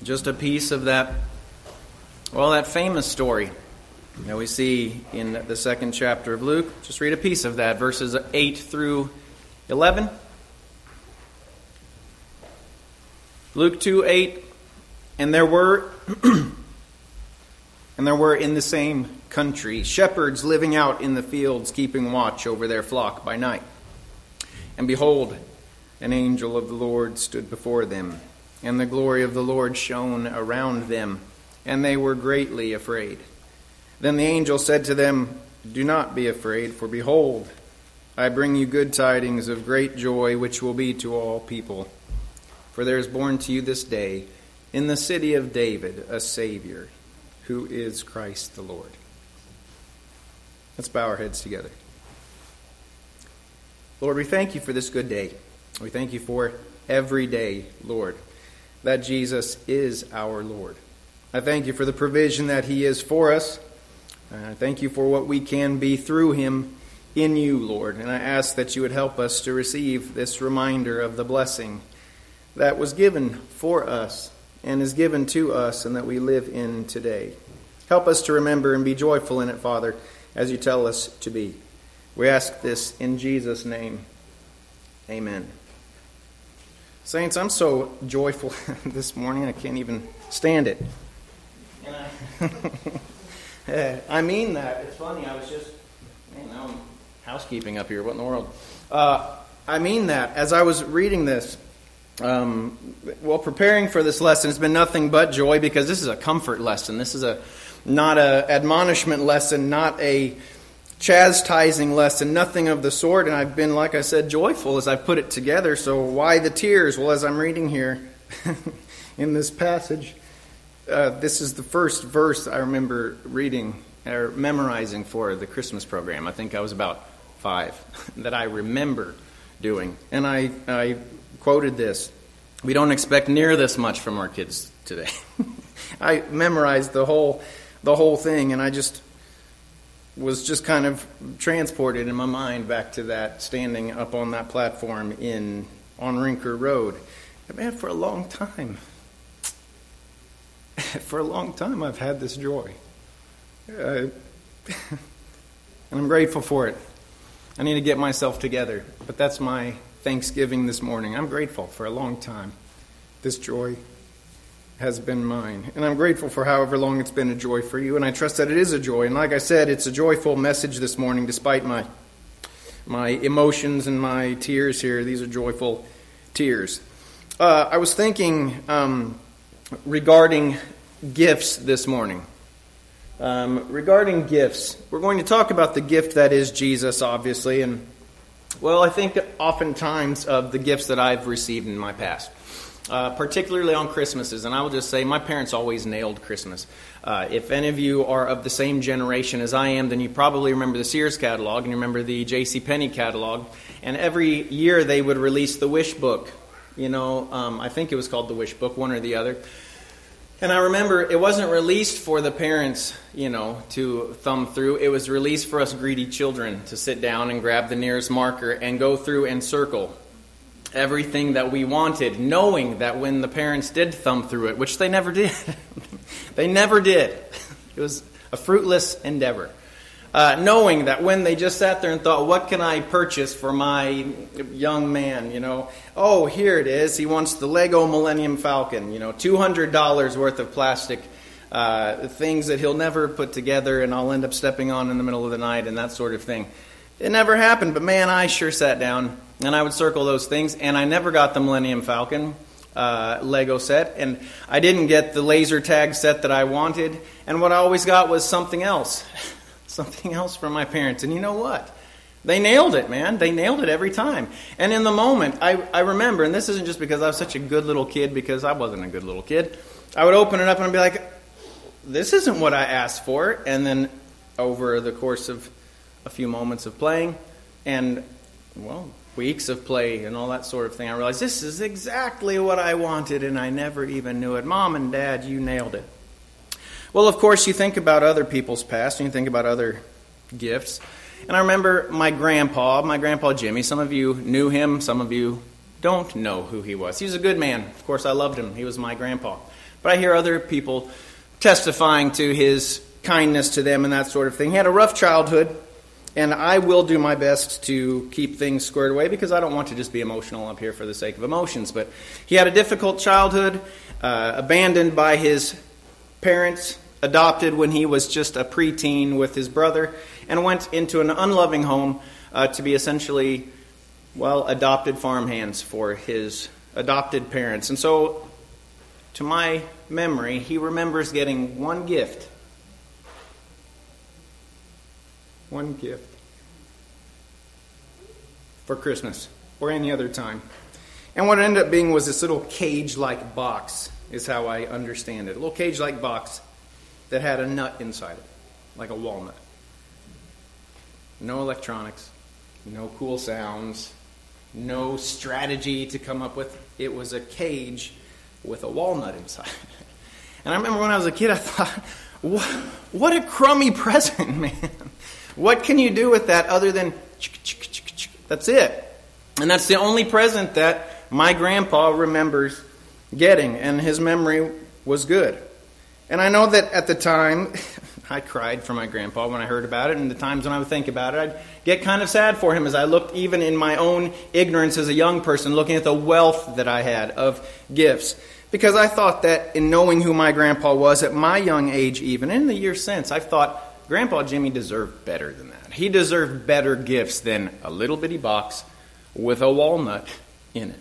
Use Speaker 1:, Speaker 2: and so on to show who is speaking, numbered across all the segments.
Speaker 1: just a piece of that famous story that we see in the second chapter of Luke. Just read a piece of that, verses 8 through 11. Luke 2:8, and there were in the same country shepherds living out in the fields, keeping watch over their flock by night. And behold, an angel of the Lord stood before them, and the glory of the Lord shone around them, and they were greatly afraid. Then the angel said to them, "Do not be afraid, for behold, I bring you good tidings of great joy, which will be to all people. For there is born to you this day in the city of David a Savior, who is Christ the Lord." Let's bow our heads together. Lord, we thank you for this good day. We thank you for every day, Lord, that Jesus is our Lord. I thank you for the provision that he is for us. I thank you for what we can be through him in you, Lord. And I ask that you would help us to receive this reminder of the blessing that was given for us and is given to us and that we live in today. Help us to remember and be joyful in it, Father, as you tell us to be. We ask this in Jesus' name. Amen. Saints, I'm so joyful this morning, I can't even stand it. I mean that. It's funny, I was just, now I'm housekeeping up here. What in the world? I mean that. As I was reading this, preparing for this lesson, it's been nothing but joy, because this is a comfort lesson. This is not a admonishment lesson, not a chastising lesson, nothing of the sort. And I've been, like I said, joyful as I've put it together. So why the tears? Well, as I'm reading here in this passage, this is the first verse I remember reading or memorizing for the Christmas program. I think I was about 5 that I remember doing. And I quoted this. We don't expect near this much from our kids today. I memorized the whole thing, and I was just kind of transported in my mind back to that, standing up on that platform on Rinker Road. And man, for a long time I've had this joy. And I'm grateful for it. I need to get myself together, but that's my Thanksgiving this morning. I'm grateful for a long time. This joy has been mine. And I'm grateful for however long it's been a joy for you, and I trust that it is a joy. And like I said, it's a joyful message this morning, despite my emotions and my tears here. These are joyful tears. I was thinking regarding gifts this morning. Regarding gifts, we're going to talk about the gift that is Jesus, obviously, and I think oftentimes of the gifts that I've received in my past. Particularly on Christmases, and I will just say my parents always nailed Christmas. If any of you are of the same generation as I am, then you probably remember the Sears catalog and you remember the JCPenney catalog. And every year they would release the Wish Book. I think it was called the Wish Book, one or the other. And I remember it wasn't released for the parents, to thumb through. It was released for us greedy children to sit down and grab the nearest marker and go through and circle everything that we wanted, knowing that when the parents did thumb through it, which they never did. They never did. It was a fruitless endeavor. Knowing that when they just sat there and thought, what can I purchase for my young man? Oh, here it is. He wants the Lego Millennium Falcon, $200 worth of plastic things that he'll never put together and I'll end up stepping on in the middle of the night and that sort of thing. It never happened, but man, I sure sat down and I would circle those things, and I never got the Millennium Falcon Lego set, and I didn't get the laser tag set that I wanted, and what I always got was something else. Something else from my parents. And you know what? They nailed it, man. They nailed it every time. And in the moment, I remember, and this isn't just because I was such a good little kid, because I wasn't a good little kid. I would open it up and I'd be like, this isn't what I asked for. And then over the course of a few moments of playing and, weeks of play and all that sort of thing, I realized this is exactly what I wanted, and I never even knew it. Mom and Dad, you nailed it. Well, of course, you think about other people's past, and you think about other gifts. And I remember my grandpa Jimmy. Some of you knew him, some of you don't know who he was. He was a good man. Of course, I loved him. He was my grandpa. But I hear other people testifying to his kindness to them and that sort of thing. He had a rough childhood, and I will do my best to keep things squared away because I don't want to just be emotional up here for the sake of emotions. But he had a difficult childhood, abandoned by his parents, adopted when he was just a preteen with his brother, and went into an unloving home to be essentially, adopted farmhands for his adopted parents. And so, to my memory, he remembers getting one gift. One gift. For Christmas, or any other time. And what it ended up being was this little cage-like box, is how I understand it. A little cage-like box that had a nut inside it, like a walnut. No electronics, no cool sounds, no strategy to come up with. It was a cage with a walnut inside. And I remember when I was a kid, I thought, what a crummy present, man. What can you do with that other than, that's it. And that's the only present that my grandpa remembers getting, and his memory was good. And I know that at the time, I cried for my grandpa when I heard about it, and the times when I would think about it, I'd get kind of sad for him as I looked, even in my own ignorance as a young person, looking at the wealth that I had of gifts. Because I thought that in knowing who my grandpa was at my young age even, and in the years since, I thought Grandpa Jimmy deserved better than that. He deserved better gifts than a little bitty box with a walnut in it.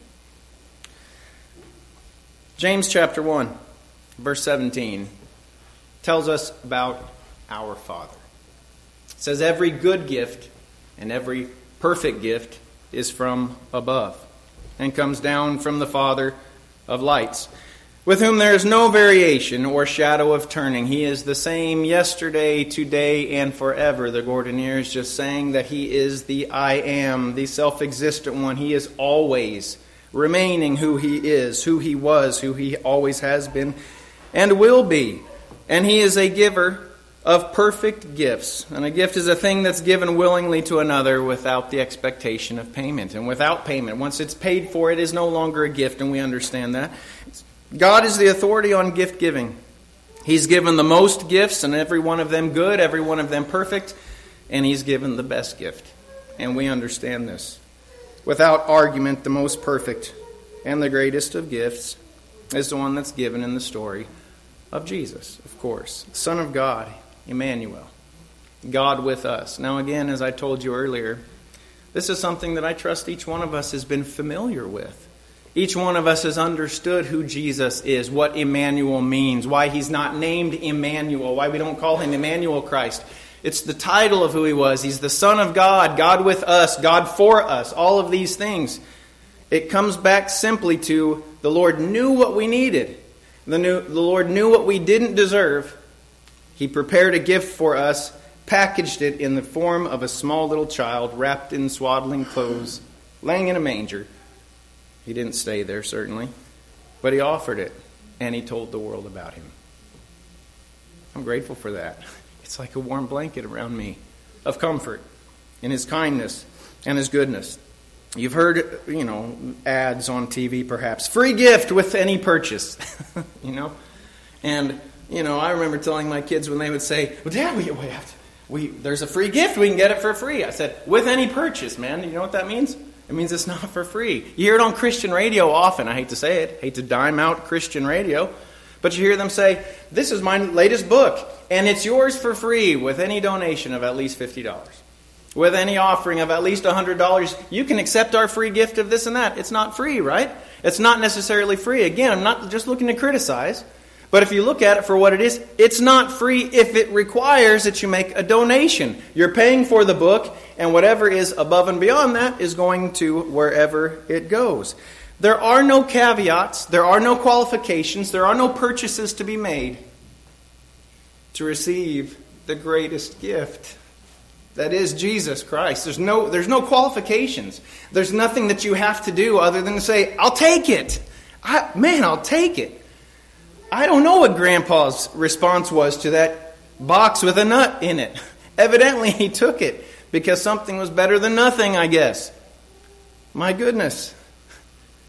Speaker 1: James chapter 1, verse 17, tells us about our Father. It says, every good gift and every perfect gift is from above and comes down from the Father of lights, with whom there is no variation or shadow of turning. He is the same yesterday, today, and forever. The Gordonier is just saying that he is the I am, the self-existent one. He is always remaining who he is, who he was, who he always has been, and will be. And he is a giver of perfect gifts. And a gift is a thing that's given willingly to another without the expectation of payment. And without payment, once it's paid for, it is no longer a gift, and we understand that. God is the authority on gift giving. He's given the most gifts, and every one of them good, every one of them perfect, and He's given the best gift. And we understand this. Without argument, the most perfect and the greatest of gifts is the one that's given in the story of Jesus, of course. Son of God, Emmanuel, God with us. Now again, as I told you earlier, this is something that I trust each one of us has been familiar with. Each one of us has understood who Jesus is, what Emmanuel means, why He's not named Emmanuel, why we don't call Him Emmanuel Christ. It's the title of who He was. He's the Son of God, God with us, God for us, all of these things. It comes back simply to the Lord knew what we needed. The Lord knew what we didn't deserve. He prepared a gift for us, packaged it in the form of a small little child wrapped in swaddling clothes, laying in a manger. He didn't stay there, certainly, but He offered it, and He told the world about Him. I'm grateful for that. It's like a warm blanket around me of comfort in His kindness and His goodness. You've heard, ads on TV perhaps. Free gift with any purchase, And, I remember telling my kids when they would say, well, Dad, there's a free gift. We can get it for free. I said, with any purchase, man. You know what that means? It means it's not for free. You hear it on Christian radio often. I hate to say it. Hate to dime out Christian radio. But you hear them say, this is my latest book, and it's yours for free with any donation of at least $50. With any offering of at least $100, you can accept our free gift of this and that. It's not free, right? It's not necessarily free. Again, I'm not just looking to criticize. But if you look at it for what it is, it's not free if it requires that you make a donation. You're paying for the book, and whatever is above and beyond that is going to wherever it goes. There are no caveats, there are no qualifications, there are no purchases to be made to receive the greatest gift. That is Jesus Christ. There's no qualifications. There's nothing that you have to do other than to say, I'll take it. I'll take it. I don't know what Grandpa's response was to that box with a nut in it. Evidently he took it because something was better than nothing, I guess. My goodness.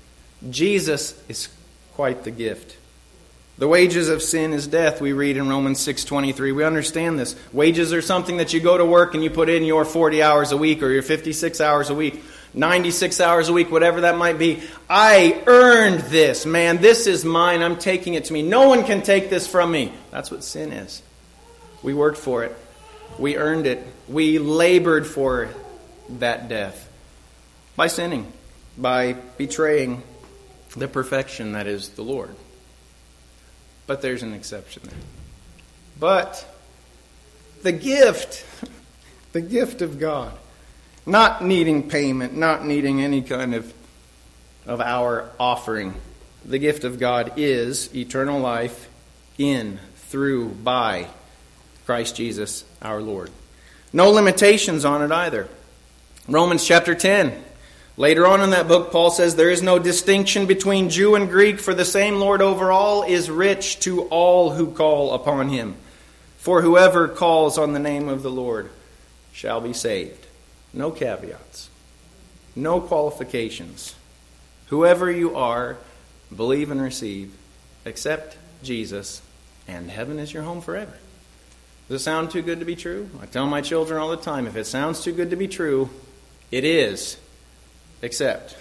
Speaker 1: Jesus is quite the gift. The wages of sin is death, we read in Romans 6:23. We understand this. Wages are something that you go to work and you put in your 40 hours a week or your 56 hours a week, 96 hours a week, whatever that might be. I earned this, man. This is mine. I'm taking it to me. No one can take this from me. That's what sin is. We worked for it. We earned it. We labored for that death by sinning, by betraying the perfection that is the Lord. But there's an exception there. But the gift of God, not needing payment, not needing any kind of our offering, the gift of God is eternal life in, through, by Christ Jesus our Lord. No limitations on it either. Romans chapter 10. Later on in that book, Paul says, there is no distinction between Jew and Greek, for the same Lord over all is rich to all who call upon him. For whoever calls on the name of the Lord shall be saved. No caveats. No qualifications. Whoever you are, believe and receive. Accept Jesus, and heaven is your home forever. Does it sound too good to be true? I tell my children all the time, if it sounds too good to be true, it is. Except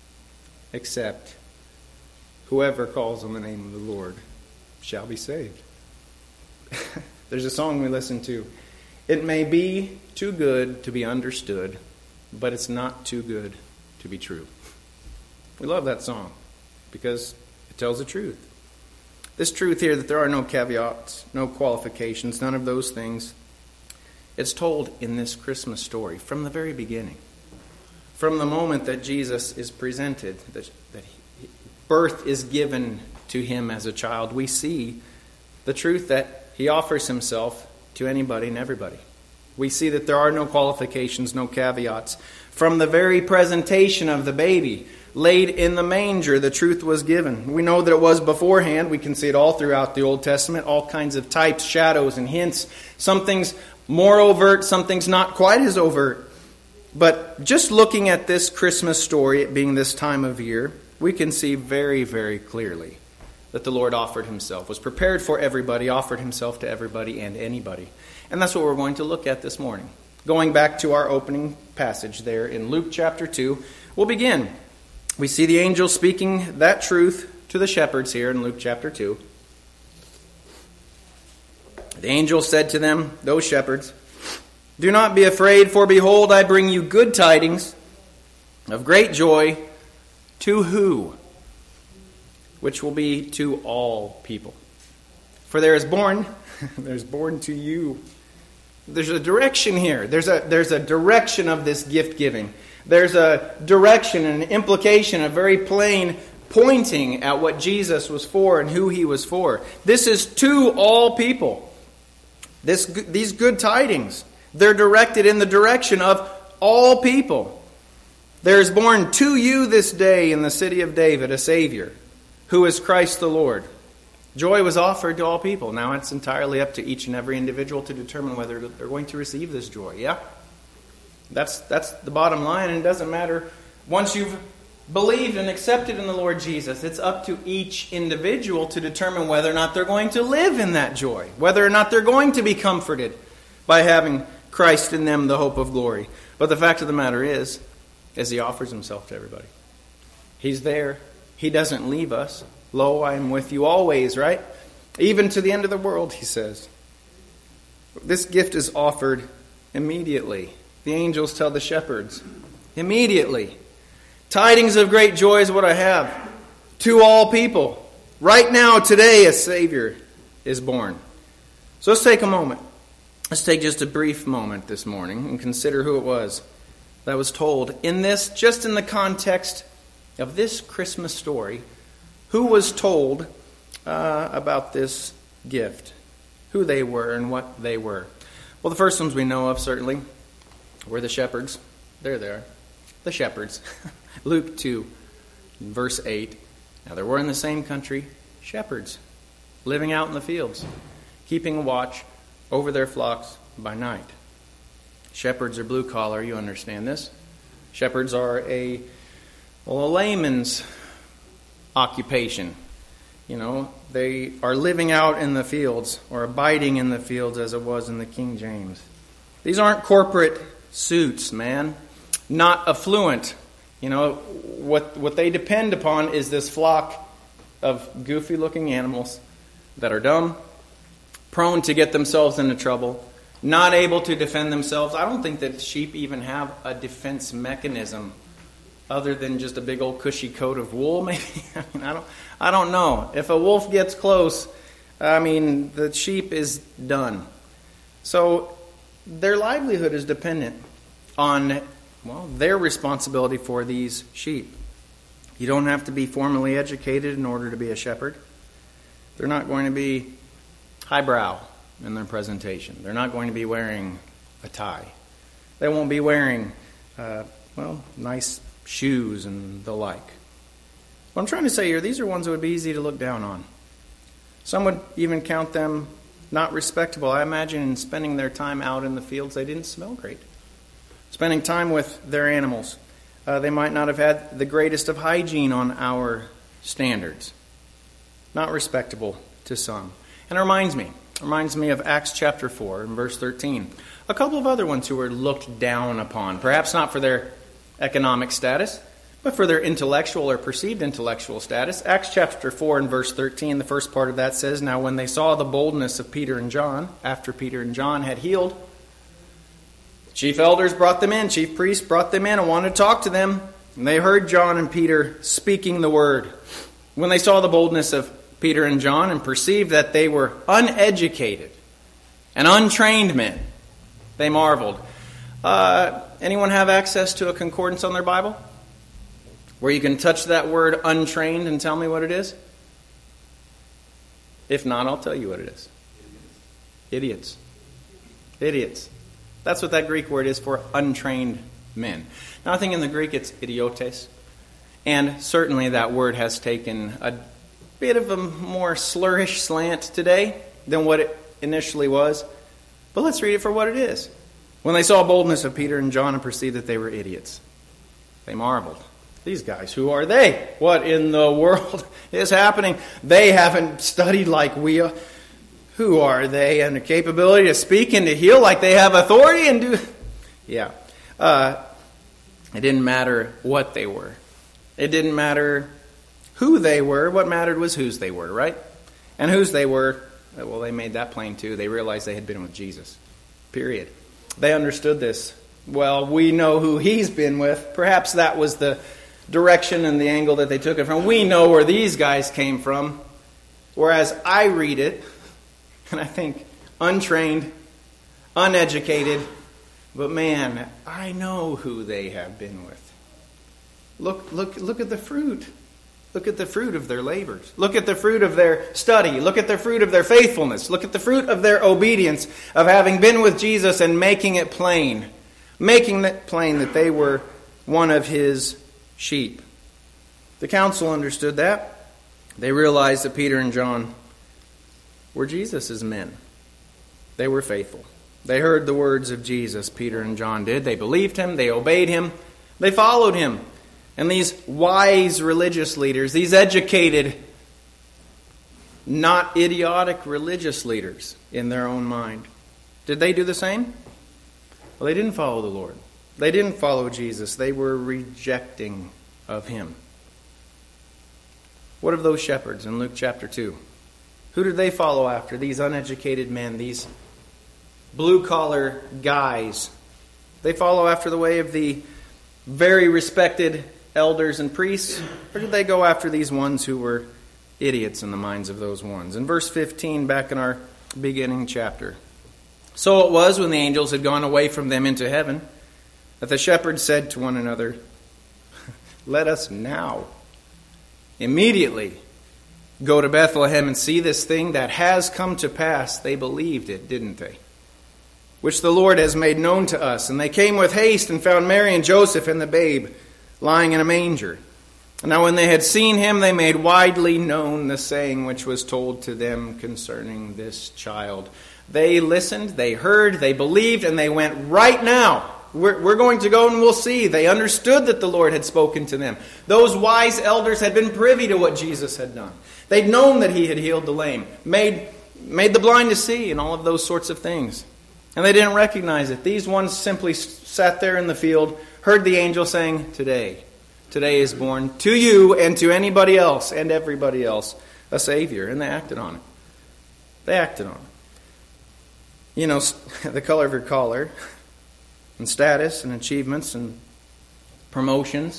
Speaker 1: whoever calls on the name of the Lord shall be saved. There's a song we listen to. It may be too good to be understood, but it's not too good to be true. We love that song because it tells the truth. This truth here that there are no caveats, no qualifications, none of those things. It's told in this Christmas story from the very beginning. From the moment that Jesus is presented, that birth is given to him as a child, we see the truth that he offers himself to anybody and everybody. We see that there are no qualifications, no caveats. From the very presentation of the baby, laid in the manger, the truth was given. We know that it was beforehand. We can see it all throughout the Old Testament, all kinds of types, shadows, and hints. Some things more overt, some things not quite as overt. But just looking at this Christmas story, it being this time of year, we can see very, very clearly that the Lord offered himself, was prepared for everybody, offered himself to everybody and anybody. And that's what we're going to look at this morning. Going back to our opening passage there in Luke chapter 2, we'll begin. We see the angel speaking that truth to the shepherds here in Luke chapter 2. The angel said to them, those shepherds, do not be afraid, for behold, I bring you good tidings of great joy to who? Which will be to all people. For there is born to you. There's a direction here. There's a direction of this gift giving. There's a direction and an implication, a very plain pointing at what Jesus was for and who he was for. This is to all people. These good tidings, they're directed in the direction of all people. There is born to you this day in the city of David a Savior, who is Christ the Lord. Joy was offered to all people. Now it's entirely up to each and every individual to determine whether they're going to receive this joy. Yeah? That's the bottom line, and it doesn't matter. Once you've believed and accepted in the Lord Jesus, it's up to each individual to determine whether or not they're going to live in that joy, whether or not they're going to be comforted by having Christ in them, the hope of glory. But the fact of the matter is he offers himself to everybody. He's there. He doesn't leave us. Lo, I am with you always, right? Even to the end of the world, he says. This gift is offered immediately. The angels tell the shepherds, immediately. Tidings of great joy is what I have to all people. Right now, today, a Savior is born. So let's take a moment. Let's take just a brief moment this morning and consider who it was that was told in this, just in the context of this Christmas story, who was told about this gift, who they were and what they were. Well, the first ones we know of, certainly, were the shepherds. There they are. The shepherds. Luke 2, verse 8. Now there were in the same country shepherds living out in the fields, keeping watch over their flocks by night. Shepherds are blue collar, you understand this. Shepherds are a layman's occupation. They are living out in the fields or abiding in the fields as it was in the King James. These aren't corporate suits, man. Not affluent. What they depend upon is this flock of goofy-looking animals that are dumb, prone to get themselves into trouble, not able to defend themselves. I don't think that sheep even have a defense mechanism other than just a big old cushy coat of wool, maybe. I don't know. If a wolf gets close, the sheep is done. So their livelihood is dependent on, their responsibility for these sheep. You don't have to be formally educated in order to be a shepherd. They're not going to be highbrow in their presentation. They're not going to be wearing a tie. They won't be wearing, nice shoes and the like. What I'm trying to say here, these are ones that would be easy to look down on. Some would even count them not respectable. I imagine in spending their time out in the fields, they didn't smell great. Spending time with their animals. They might not have had the greatest of hygiene on our standards. Not respectable to some. And it reminds me of Acts chapter 4 and verse 13. A couple of other ones who were looked down upon, perhaps not for their economic status, but for their intellectual or perceived intellectual status. Acts chapter 4 and verse 13, the first part of that says, "Now when they saw the boldness of Peter and John, after Peter and John had healed, chief elders brought them in, chief priests brought them in and wanted to talk to them. And they heard John and Peter speaking the word. When they saw the boldness of Peter and John and perceived that they were uneducated and untrained men, they marveled." Anyone have access to a concordance on their Bible? Where you can touch that word untrained and tell me what it is? If not, I'll tell you what it is. Idiots. Idiots. That's what that Greek word is for untrained men. Now I think in the Greek it's idiotes. And certainly that word has taken a bit of a more slurish slant today than what it initially was. But let's read it for what it is. When they saw boldness of Peter and John and perceived that they were idiots, they marveled. These guys, who are they? What in the world is happening? They haven't studied like we are. Who are they? And the capability to speak and to heal like they have authority and do... Yeah. It didn't matter what they were. It didn't matter who they were. What mattered was whose they were, right? And whose they were, well, they made that plain too. They realized they had been with Jesus. Period. They understood this. Well, we know who he's been with. Perhaps that was the direction and the angle that they took it from. We know where these guys came from. Whereas I read it, and I think untrained, uneducated, but man, I know who they have been with. Look at the fruit. Look at the fruit of their labors. Look at the fruit of their study. Look at the fruit of their faithfulness. Look at the fruit of their obedience, of having been with Jesus and making it plain. Making it plain that they were one of his sheep. The council understood that. They realized that Peter and John were Jesus' men. They were faithful. They heard the words of Jesus, Peter and John did. They believed him. They obeyed him. They followed him. And these wise religious leaders, these educated, not idiotic religious leaders in their own mind, did they do the same? Well, they didn't follow the Lord. They didn't follow Jesus. They were rejecting of him. What of those shepherds in Luke chapter 2? Who did they follow after? These uneducated men, these blue-collar guys. They follow after the way of the very respected elders and priests, or did they go after these ones who were idiots in the minds of those ones? In verse 15, back in our beginning chapter. So it was when the angels had gone away from them into heaven, that the shepherds said to one another, "Let us now immediately go to Bethlehem and see this thing that has come to pass." They believed it, didn't they? "Which the Lord has made known to us." And they came with haste and found Mary and Joseph and the babe lying in a manger. And now when they had seen him, they made widely known the saying which was told to them concerning this child. They listened, they heard, they believed, and they went right We're going to go and we'll see. They understood that the Lord had spoken to them. Those wise elders had been privy to what Jesus had done. They'd known that he had healed the lame, made the blind to see, and all of those sorts of things. And they didn't recognize it. These ones simply sat there in the field, heard the angel saying, Today is born to you and to anybody else and everybody else a Savior. And they acted on it. They acted on it. You know, the color of your collar, and status, and achievements, and promotions,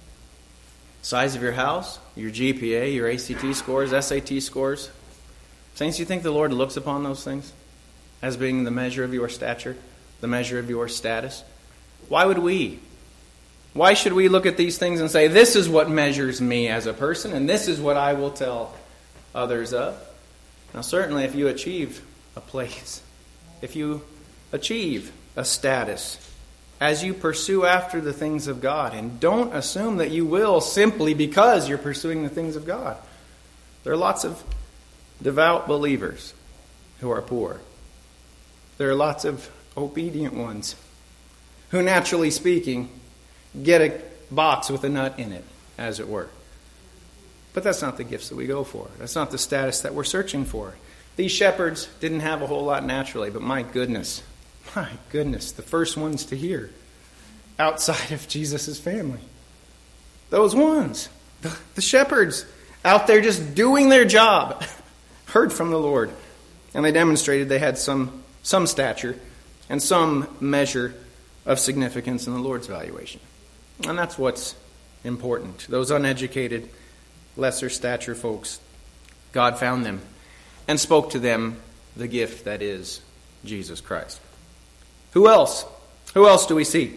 Speaker 1: size of your house, your GPA, your ACT scores, SAT scores. Saints, you think the Lord looks upon those things as being the measure of your stature, the measure of your status? Why would we? Why should we look at these things and say, this is what measures me as a person, and this is what I will tell others of? Now, certainly, if you achieve a place, if you achieve a status, as you pursue after the things of God, and don't assume that you will simply because you're pursuing the things of God. There are lots of devout believers who are poor. There are lots of obedient ones who, naturally speaking, get a box with a nut in it, as it were. But that's not the gifts that we go for. That's not the status that we're searching for. These shepherds didn't have a whole lot naturally, but my goodness, the first ones to hear outside of Jesus' family. Those ones, the shepherds out there just doing their job, heard from the Lord. And they demonstrated they had some stature and some measure of significance in the Lord's valuation. And that's what's important. Those uneducated, lesser stature folks, God found them and spoke to them the gift that is Jesus Christ. Who else? Who else do we see?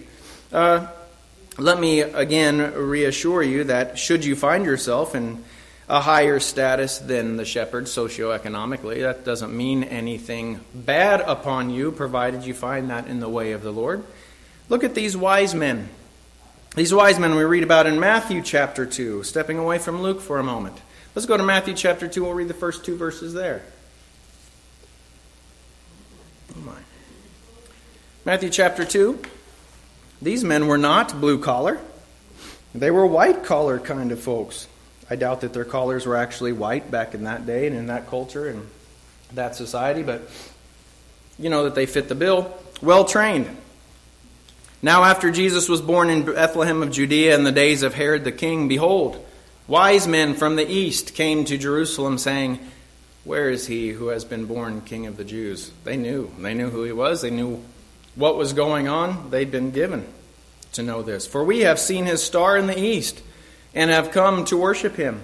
Speaker 1: Let me again reassure you that should you find yourself in a higher status than the shepherds socioeconomically, that doesn't mean anything bad upon you, provided you find that in the way of the Lord. Look at these wise men. These wise men we read about in Matthew chapter 2, stepping away from Luke for a moment. Let's go to Matthew chapter 2. We'll read the first 2 verses there. Oh my. Matthew chapter 2. These men were not blue-collar. They were white-collar kind of folks. I doubt that their collars were actually white back in that day and in that culture and that society, but you know that they fit the bill. Well-trained. Now after Jesus was born in Bethlehem of Judea in the days of Herod the king, behold, wise men from the east came to Jerusalem saying, Where is he who has been born King of the Jews? They knew. They knew who he was. They knew what was going on. They'd been given to know this. For we have seen his star in the east and have come to worship him.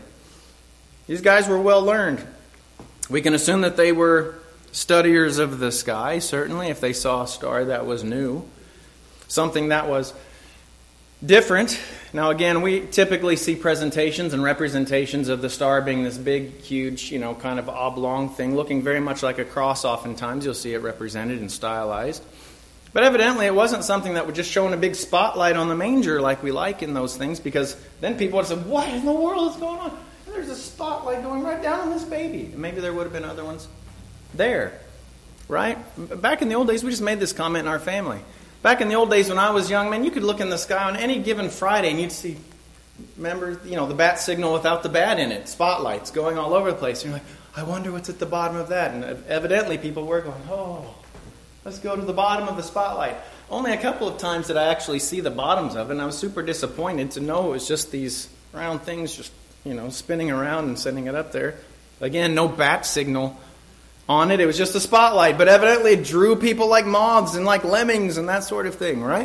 Speaker 1: These guys were well learned. We can assume that they were studiers of the sky, certainly, if they saw a star that was new, something that was different. Now, again, we typically see presentations and representations of the star being this big, huge, kind of oblong thing, looking very much like a cross oftentimes. You'll see it represented and stylized. But evidently it wasn't something that would just show in a big spotlight on the manger like we like in those things, because then people would have said, what in the world is going on? And there's a spotlight going right down on this baby. And maybe there would have been other ones there, right? Back in the old days, we just made this comment in our family. Back in the old days when I was young, man, you could look in the sky on any given Friday and you'd see, remember, the bat signal without the bat in it, spotlights going all over the place. And you're like, I wonder what's at the bottom of that. And evidently people were going, oh, let's go to the bottom of the spotlight. Only a couple of times did I actually see the bottoms of it, and I was super disappointed to know it was just these round things just, spinning around and sending it up there. Again, no bat signal on it. It was just a spotlight, but evidently it drew people like moths and like lemmings and that sort of thing, right?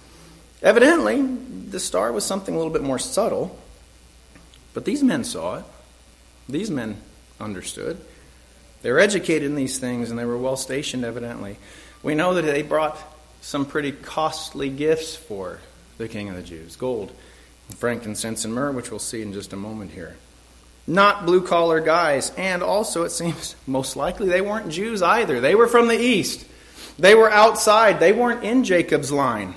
Speaker 1: Evidently, the star was something a little bit more subtle, but these men saw it. These men understood. They were educated in these things, and they were well stationed, evidently. We know that they brought some pretty costly gifts for the King of the Jews. Gold, frankincense, and myrrh, which we'll see in just a moment here. Not blue-collar guys. And also, it seems, most likely they weren't Jews either. They were from the east. They were outside. They weren't in Jacob's line.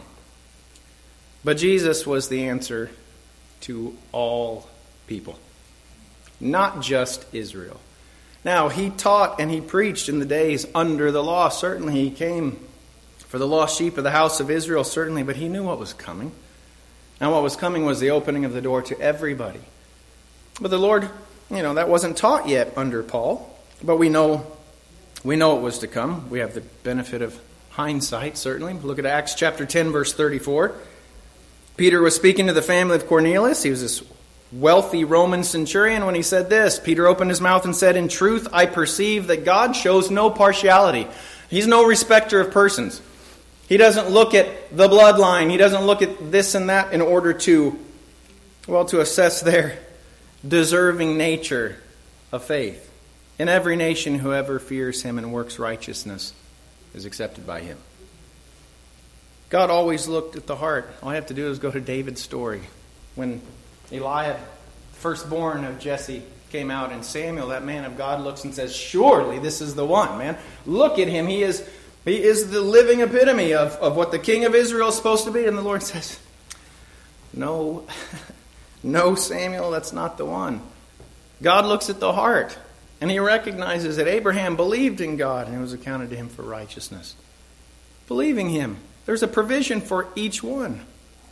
Speaker 1: But Jesus was the answer to all people, not just Israel. Now, he taught and he preached in the days under the law. Certainly, he came for the lost sheep of the house of Israel, certainly, but he knew what was coming. And what was coming was the opening of the door to everybody. But the Lord, that wasn't taught yet under Paul, but we know it was to come. We have the benefit of hindsight, certainly. Look at Acts chapter 10, verse 34. Peter was speaking to the family of Cornelius. He was this wealthy Roman centurion when he said this. Peter opened his mouth and said, "In truth, I perceive that God shows no partiality." He's no respecter of persons. He doesn't look at the bloodline. He doesn't look at this and that in order to assess their deserving nature of faith. In every nation, whoever fears him and works righteousness is accepted by him. God always looked at the heart. All I have to do is go to David's story. When Eliab, firstborn of Jesse, came out, and Samuel, that man of God, looks and says, "Surely this is the one, man. Look at him. He is the living epitome of what the king of Israel is supposed to be." And the Lord says, "No, no, Samuel, that's not the one." God looks at the heart, and he recognizes that Abraham believed in God, and it was accounted to him for righteousness. Believing him. There's a provision for each one.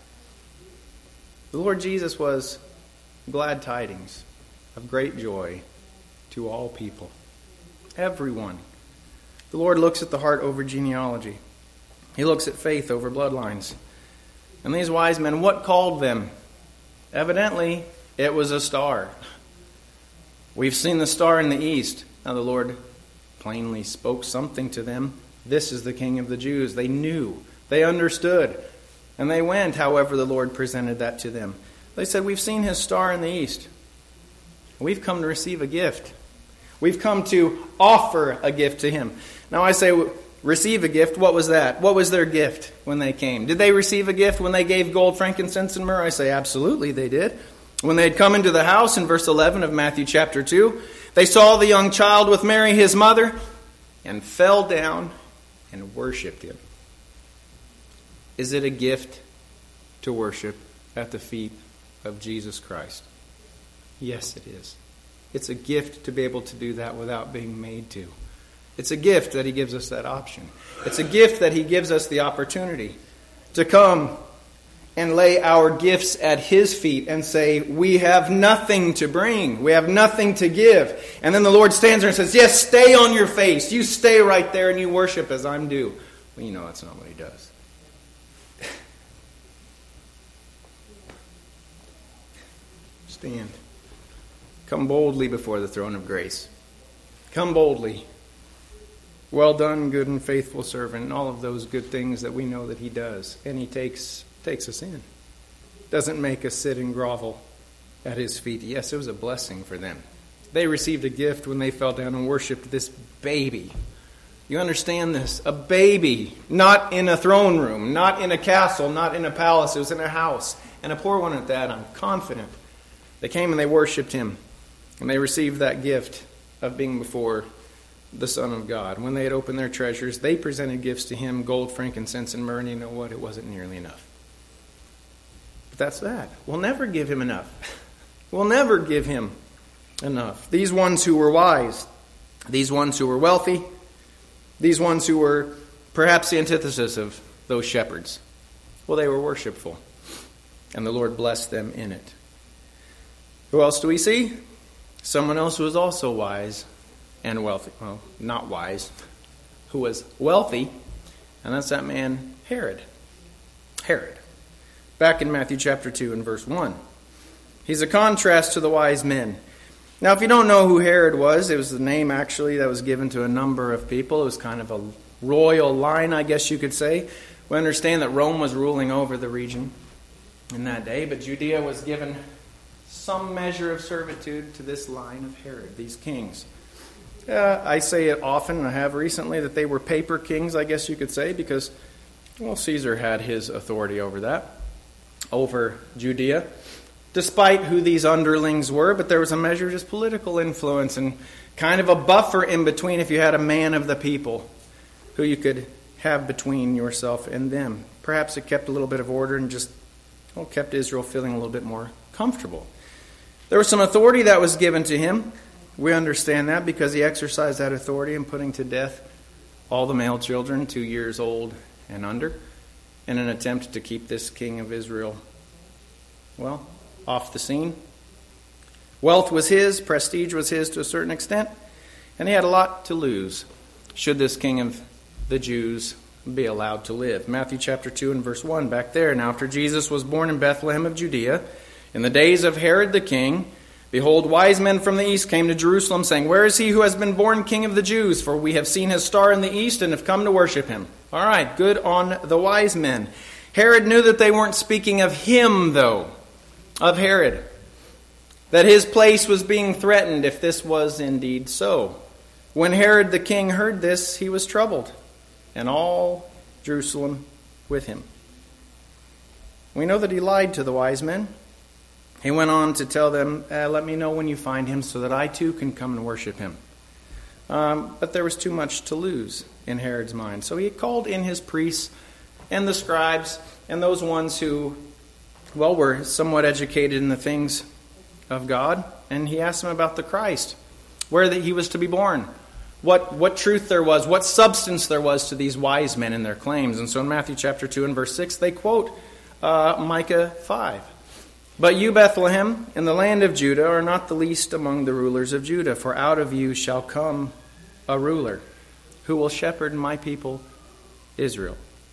Speaker 1: The Lord Jesus was glad tidings of great joy to all people. Everyone. The Lord looks at the heart over genealogy. He looks at faith over bloodlines. And these wise men, what called them? Evidently, it was a star. We've seen the star in the east. Now the Lord plainly spoke something to them. This is the King of the Jews. They knew. They understood. And they went, however the Lord presented that to them. They said, "We've seen his star in the east. We've come to receive a gift. We've come to offer a gift to him." Now I say, receive a gift. What was that? What was their gift when they came? Did they receive a gift when they gave gold, frankincense, and myrrh? I say, absolutely they did. When they had come into the house in verse 11 of Matthew chapter 2, they saw the young child with Mary his mother and fell down and worshipped him. Is it a gift to worship at the feet of Jesus Christ? Yes, it is. It's a gift to be able to do that without being made to. It's a gift that he gives us that option. It's a gift that he gives us the opportunity to come and lay our gifts at his feet and say, "We have nothing to bring. We have nothing to give." And then the Lord stands there and says, "Yes, stay on your face. You stay right there and you worship as I'm due." Well, that's not what he does. Stand. Come boldly before the throne of grace. Come boldly. Well done, good and faithful servant, and all of those good things that we know that he does. And he takes us in. Doesn't make us sit and grovel at his feet. Yes, it was a blessing for them. They received a gift when they fell down and worshipped this baby. You understand this? A baby, not in a throne room, not in a castle, not in a palace. It was in a house, and a poor one at that, I'm confident. They came and they worshipped him, and they received that gift of being before the Son of God. When they had opened their treasures, they presented gifts to him, gold, frankincense, and myrrh, and you know what? It wasn't nearly enough. But that's that. We'll never give him enough. We'll never give him enough. These ones who were wise, these ones who were wealthy, these ones who were perhaps the antithesis of those shepherds, well, they were worshipful, and the Lord blessed them in it. Who else do we see? Someone else who was also wise and wealthy. Well, not wise. Who was wealthy. And that's that man, Herod. Herod. Back in Matthew chapter 2 and verse 1. He's a contrast to the wise men. Now, if you don't know who Herod was, it was the name actually that was given to a number of people. It was kind of a royal line, I guess you could say. We understand that Rome was ruling over the region in that day, but Judea was given some measure of servitude to this line of Herod, these kings. I say it often, and I have recently, that they were paper kings, I guess you could say, because, Caesar had his authority over that, over Judea, despite who these underlings were, but there was a measure of just political influence and kind of a buffer in between if you had a man of the people who you could have between yourself and them. Perhaps it kept a little bit of order and just kept Israel feeling a little bit more comfortable. There was some authority that was given to him. We understand that because he exercised that authority in putting to death all the male children 2 years old and under in an attempt to keep this king of Israel, well, off the scene. Wealth was his, prestige was his to a certain extent, and he had a lot to lose should this king of the Jews be allowed to live. Matthew chapter 2 and verse 1, back there. Now after Jesus was born in Bethlehem of Judea, in the days of Herod the king, behold, wise men from the east came to Jerusalem, saying, Where is he who has been born King of the Jews? For we have seen his star in the east and have come to worship him. All right, good on the wise men. Herod knew that they weren't speaking of him, though, of Herod, that his place was being threatened if this was indeed so. When Herod the king heard this, he was troubled, and all Jerusalem with him. We know that he lied to the wise men. He went on to tell them, let me know when you find him so that I too can come and worship him. But there was too much to lose in Herod's mind. So he called in his priests and the scribes and those ones who, well, were somewhat educated in the things of God. And he asked them about the Christ, where that he was to be born, what truth there was, what substance there was to these wise men in their claims. And so in Matthew chapter 2 and verse 6, they quote Micah 5. But you, Bethlehem, in the land of Judah, are not the least among the rulers of Judah, for out of you shall come a ruler who will shepherd my people Israel.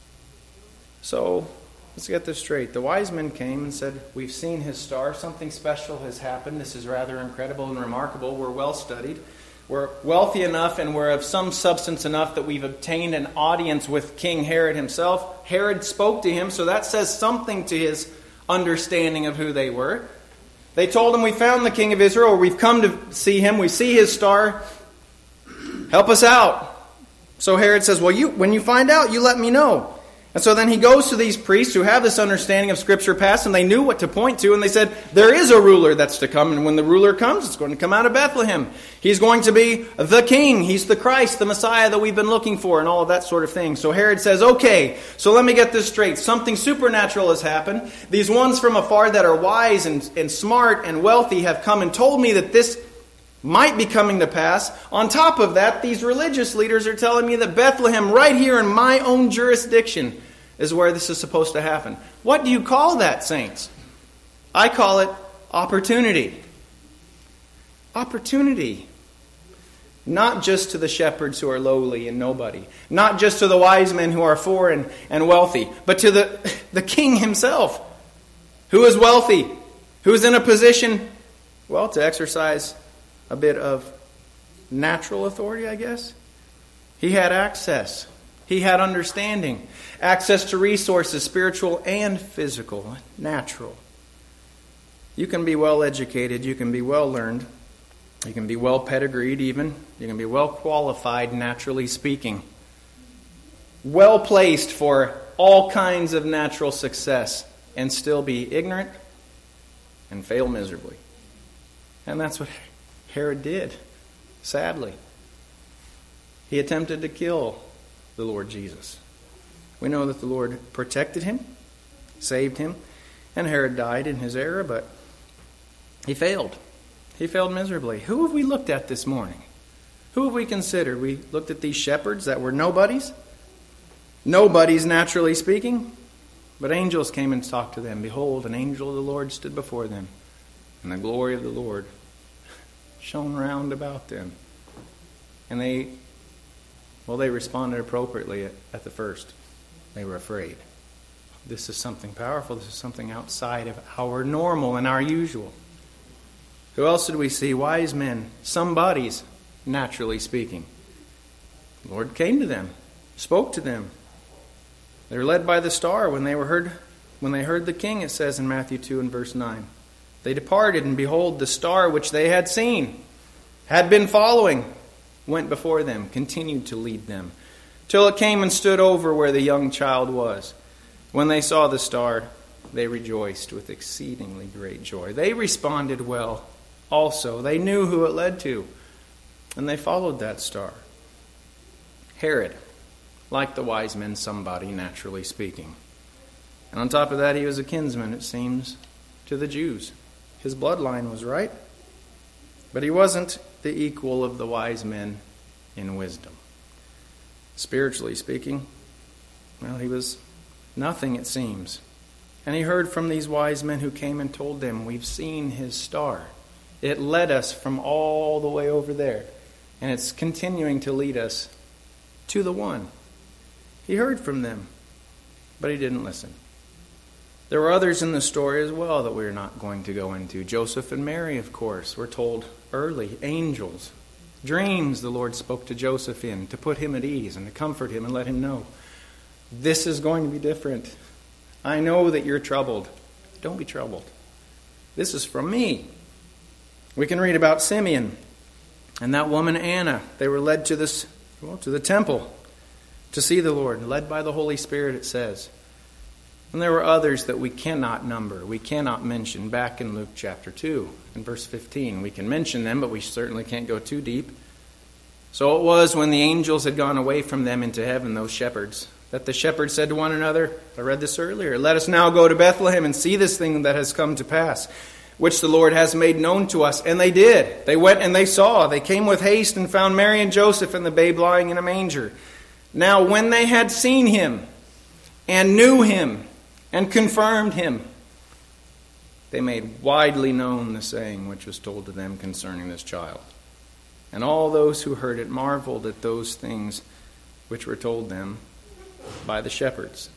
Speaker 1: So, let's get this straight. The wise men came and said, we've seen his star. Something special has happened. This is rather incredible and remarkable. We're well studied. We're wealthy enough and we're of some substance enough that we've obtained an audience with King Herod himself. Herod spoke to him, so that says something to his understanding of who they were. They told him, we found the King of Israel, or we've come to see him. We see his star. Help us out. So Herod says, well, when you find out, you let me know. And so then he goes to these priests who have this understanding of Scripture past, and they knew what to point to, and they said, there is a ruler that's to come, and when the ruler comes, it's going to come out of Bethlehem. He's going to be the king. He's the Christ, the Messiah that we've been looking for, and all of that sort of thing. So Herod says, okay, so let me get this straight. Something supernatural has happened. These ones from afar that are wise and smart and wealthy have come and told me that this might be coming to pass. On top of that, these religious leaders are telling me that Bethlehem, right here in my own jurisdiction, is where this is supposed to happen. What do you call that, saints? I call it opportunity. Opportunity. Not just to the shepherds who are lowly and nobody. Not just to the wise men who are foreign and wealthy. But to the king himself, who is wealthy, who is in a position, well, to exercise a bit of natural authority, I guess. He had access. He had understanding. Access to resources, spiritual and physical, natural. You can be well educated. You can be well learned. You can be well pedigreed even. You can be well qualified, naturally speaking. Well placed for all kinds of natural success and still be ignorant and fail miserably. And that's what Herod did, sadly. He attempted to kill the Lord Jesus. We know that the Lord protected him, saved him, and Herod died in his error, but he failed. He failed miserably. Who have we looked at this morning? Who have we considered? We looked at these shepherds that were nobodies. Nobodies, naturally speaking. But angels came and talked to them. Behold, an angel of the Lord stood before them, and the glory of the Lord shone round about them. And they responded appropriately at the first. They were afraid. This is something powerful. This is something outside of our normal and our usual. Who else did we see? Wise men, somebodies, naturally speaking. The Lord came to them, spoke to them. They were led by the star when they heard the king, it says in Matthew 2 and verse 9. They departed, and behold, the star which they had seen, had been following, went before them, continued to lead them, till it came and stood over where the young child was. When they saw the star, they rejoiced with exceedingly great joy. They responded well also. They knew who it led to, and they followed that star. Herod, like the wise men, somebody, naturally speaking. And on top of that, he was a kinsman, it seems, to the Jews. His bloodline was right, but he wasn't the equal of the wise men in wisdom. Spiritually speaking, Well, he was nothing, it seems. And he heard from these wise men who came and told them, we've seen his star. It led us from all the way over there. And it's continuing to lead us to the one. He heard from them, but he didn't listen. There were others in the story as well that we're not going to go into. Joseph and Mary, of course, we're told early, angels. Dreams the Lord spoke to Joseph in to put him at ease and to comfort him and let him know, this is going to be different. I know that you're troubled. Don't be troubled. This is from me. We can read about Simeon and that woman Anna. They were led to the temple to see the Lord, led by the Holy Spirit, it says. And there were others that we cannot number, we cannot mention. Back in Luke chapter 2, in verse 15, we can mention them, but we certainly can't go too deep. So it was when the angels had gone away from them into heaven, those shepherds, that the shepherds said to one another, I read this earlier, let us now go to Bethlehem and see this thing that has come to pass, which the Lord has made known to us. And they did. They went and they saw. They came with haste and found Mary and Joseph and the babe lying in a manger. Now when they had seen him and knew him and confirmed him, they made widely known the saying which was told to them concerning this child. And all those who heard it marveled at those things which were told them by the shepherds.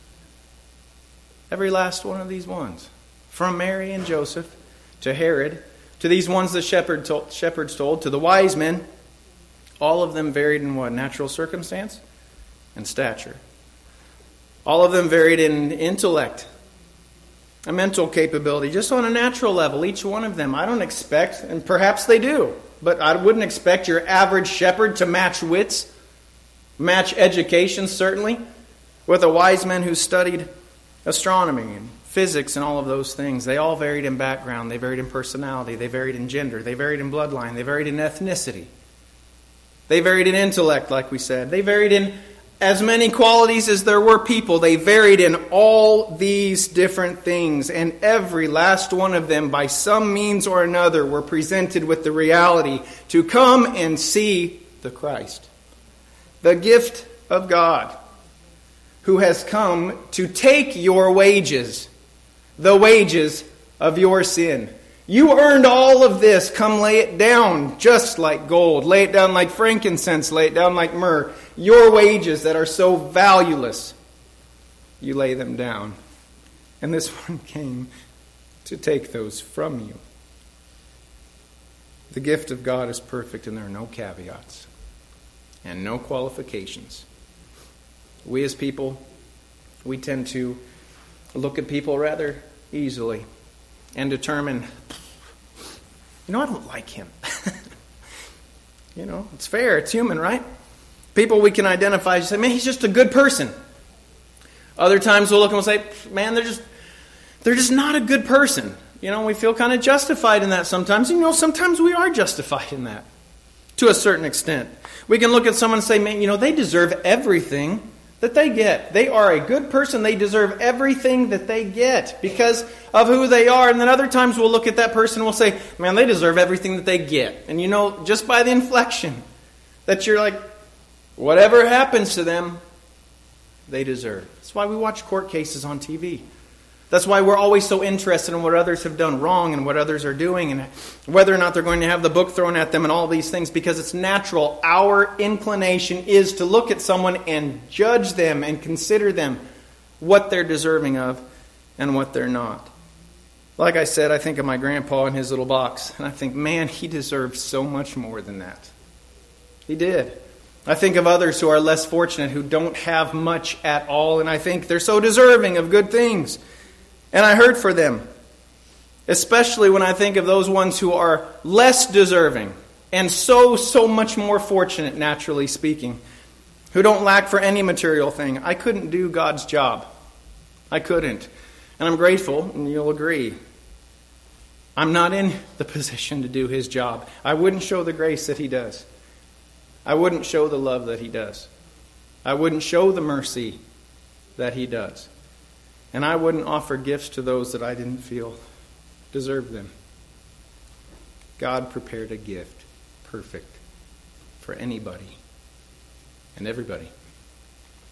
Speaker 1: Every last one of these ones, from Mary and Joseph to Herod, to these ones the shepherds told, to the wise men, all of them varied in what? Natural circumstance and stature. All of them varied in intellect, a mental capability, just on a natural level, each one of them. I don't expect, and perhaps they do, but I wouldn't expect your average shepherd to match wits, match education, certainly, with a wise man who studied astronomy and physics and all of those things. They all varied in background, they varied in personality, they varied in gender, they varied in bloodline, they varied in ethnicity. They varied in intellect, like we said. They varied in as many qualities as there were people. They varied in all these different things. And every last one of them, by some means or another, were presented with the reality to come and see the Christ, the gift of God, who has come to take your wages, the wages of your sin. You earned all of this. Come lay it down just like gold. Lay it down like frankincense. Lay it down like myrrh. Your wages that are so valueless, you lay them down. And this one came to take those from you. The gift of God is perfect and there are no caveats and no qualifications. We as people, we tend to look at people rather easily and determine, I don't like him. It's fair, it's human, right? People we can identify and say, man, he's just a good person. Other times we'll look and we'll say, man, they're just not a good person. We feel kind of justified in that sometimes. Sometimes we are justified in that to a certain extent. We can look at someone and say, man, they deserve everything that they get. They are a good person. They deserve everything that they get because of who they are. And then other times we'll look at that person and we'll say, man, they deserve everything that they get. And just by the inflection that you're like, whatever happens to them, they deserve. That's why we watch court cases on TV. That's why we're always so interested in what others have done wrong and what others are doing and whether or not they're going to have the book thrown at them and all these things, because it's natural. Our inclination is to look at someone and judge them and consider them, what they're deserving of and what they're not. Like I said, I think of my grandpa in his little box, and I think, man, he deserved so much more than that. He did. I think of others who are less fortunate, who don't have much at all, and I think they're so deserving of good things. And I hurt for them, especially when I think of those ones who are less deserving and so much more fortunate, naturally speaking, who don't lack for any material thing. I couldn't do God's job. I couldn't. And I'm grateful, and you'll agree, I'm not in the position to do His job. I wouldn't show the grace that He does. I wouldn't show the love that He does. I wouldn't show the mercy that He does. And I wouldn't offer gifts to those that I didn't feel deserved them. God prepared a gift, perfect, for anybody and everybody.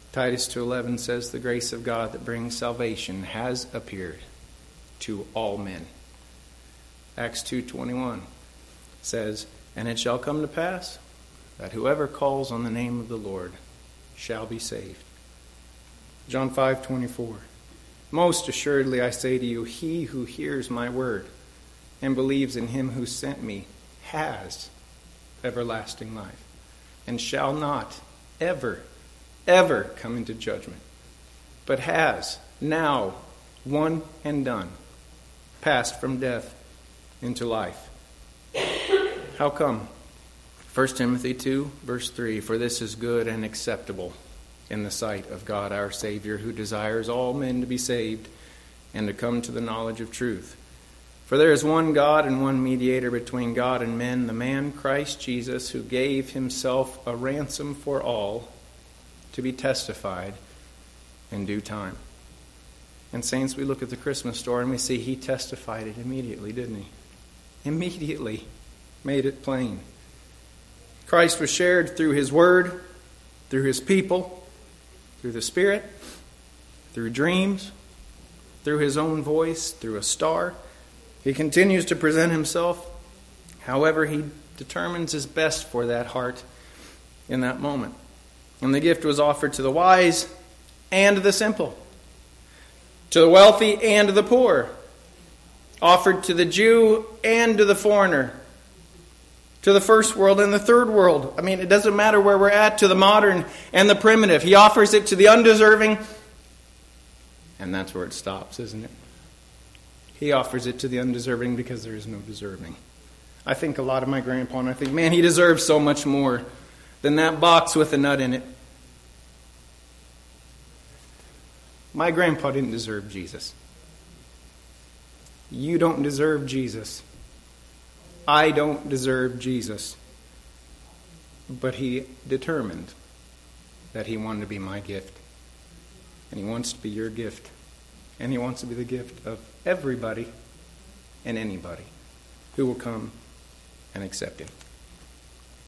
Speaker 1: Titus 2:11 says, the grace of God that brings salvation has appeared to all men. Acts 2:21 says, and it shall come to pass that whoever calls on the name of the Lord shall be saved. John 5:24, most assuredly I say to you, he who hears my word and believes in him who sent me has everlasting life, and shall not ever come into judgment, but has now one and done, passed from death into life. How come? 1 Timothy 2, verse 3, for this is good and acceptable in the sight of God our Savior, who desires all men to be saved and to come to the knowledge of truth. For there is one God and one mediator between God and men, the man Christ Jesus, who gave himself a ransom for all, to be testified in due time. And saints, we look at the Christmas story and we see he testified it immediately, didn't he? Immediately made it plain. Christ was shared through his word, through his people, through the Spirit, through dreams, through his own voice, through a star. He continues to present himself however he determines is best for that heart in that moment. And the gift was offered to the wise and the simple, to the wealthy and to the poor, offered to the Jew and to the foreigner, to the first world and the third world. I mean, it doesn't matter where we're at, to the modern and the primitive. He offers it to the undeserving, and that's where it stops, isn't it? He offers it to the undeserving because there is no deserving. I think a lot of my grandpa, and I think, man, he deserves so much more than that box with a nut in it. My grandpa didn't deserve Jesus. You don't deserve Jesus. I don't deserve Jesus. But he determined that he wanted to be my gift. And he wants to be your gift. And he wants to be the gift of everybody and anybody who will come and accept him.